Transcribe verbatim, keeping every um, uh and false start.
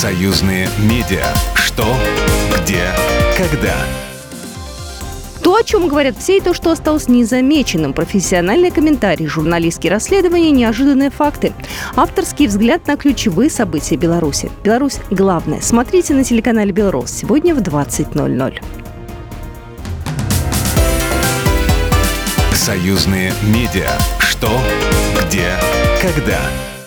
Союзные медиа. Что, где, когда. То, о чем говорят все, и то, что осталось незамеченным. Профессиональные комментарии, журналистские расследования, неожиданные факты. Авторский взгляд на ключевые события Беларуси. Беларусь – главное. Смотрите на телеканале «Белрос» сегодня в двадцать ноль ноль. Союзные медиа. Что, где, когда.